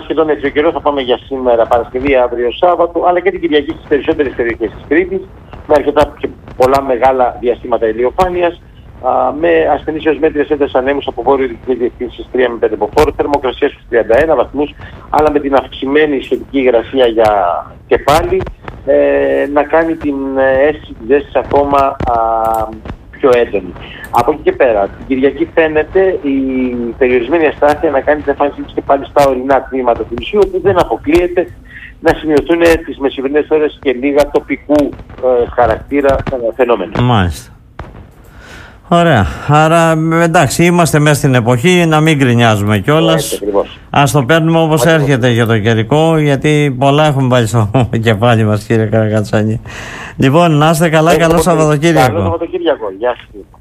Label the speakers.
Speaker 1: σχεδόν έτσι ο καιρός. Θα πάμε για σήμερα Παρασκευή, αύριο Σάββατο, αλλά και την Κυριακή στις περισσότερες περιοχές της Κρήτης, με αρκετά και πολλά μεγάλα διαστήματα ηλιοφάνειας, με ασθενείς έως μέτριες έντασης ανέμους από βόρειο-δυτικές διευθύνσεις 3 με 5 μποφόρ, θερμοκρασία στους 31 βαθμούς, αλλά με την αυξημένη σχετική υγρασία για και πάλι να κάνει την αίσθηση της ζέστης ακόμα πιο έντονη. Από εκεί και πέρα, την Κυριακή φαίνεται η περιορισμένη αστάθεια να κάνει την εμφάνισή της και πάλι στα ορεινά τμήματα του νησιού, όπου δεν αποκλείεται να σημειωθούν τις μεσημερινές ώρες και λίγα τοπικού χαρακτήρα φαινόμενα.
Speaker 2: Μάλιστα. Ωραία. Άρα εντάξει, είμαστε μέσα στην εποχή, να μην γκρινιάζουμε κιόλας. Ας το παίρνουμε όπως έρχεται για το καιρικό, γιατί πολλά έχουμε βάλει στο κεφάλι μας, κύριε Καρακατσάνη. Λοιπόν, να είστε καλά, καλό Σαββατοκύριακο.
Speaker 1: Καλό Σαββατοκύριακο. Γεια σας.